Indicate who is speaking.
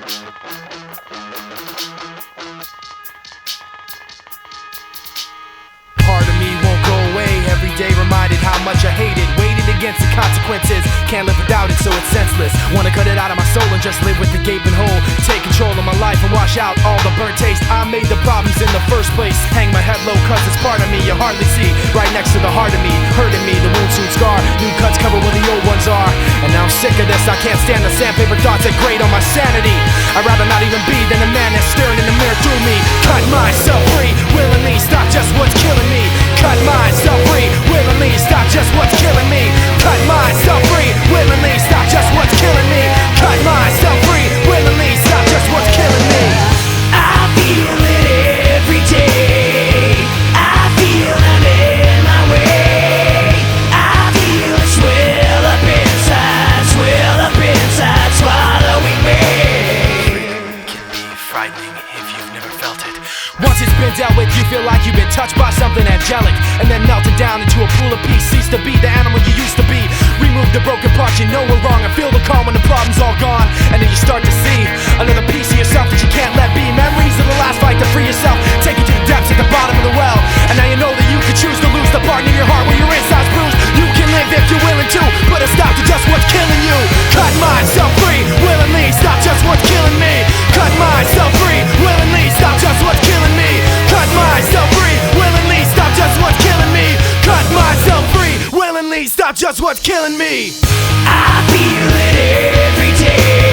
Speaker 1: Part of me won't go away, every day reminded how much I hate it. Weighted against the consequences, can't live without it so it's senseless. Wanna cut it out of my soul and just live with the gaping hole. Take control of my life and wash out all the burnt taste. I made the problems in the first place. Hang my head low cause it's part of me you hardly see. Right next to the heart of me, hurting me, the wound soon scar. New cuts cover where the old ones are. And now I'm sick of this, I can't stand the sandpaper thoughts that grate on my sanity. I'd rather not even be than a man that's staring in the mirror through me. Cut myself free, willingly, stop just what's killing me. Cut myself free, willingly, stop just what's killing me. Cut myself free, willingly, stop just what's killing me. Cut myself free, willingly, stop just what's killing me.
Speaker 2: I feel it every day. I feel I'm in my way. I feel it swell up inside, swallowing me.
Speaker 1: Can be frightening if you've never felt it. Once it's been dealt with, you feel like you've been touched by something angelic, and then melted down into a pool of peace. Cease to be the animal you used to be. Remove the broken parts you know were wrong, and feel the calm when the problem's all gone. And then you start to see another piece of yourself that you can't let be. Memories of the last fight to free yourself, take you to the depths at the bottom of the well. And now you know that you can choose to lose the part in your heart where your inside's bruised. You can live if you're willing to, put a stop to just what's killing you. Cut myself free, willingly, stop just what's killing me. Cut myself free, willingly, stop just what's killing me. Cut myself free, willingly, stop just what's killing me. Cut myself free, willingly, stop just what's killing me.
Speaker 2: I feel it every day.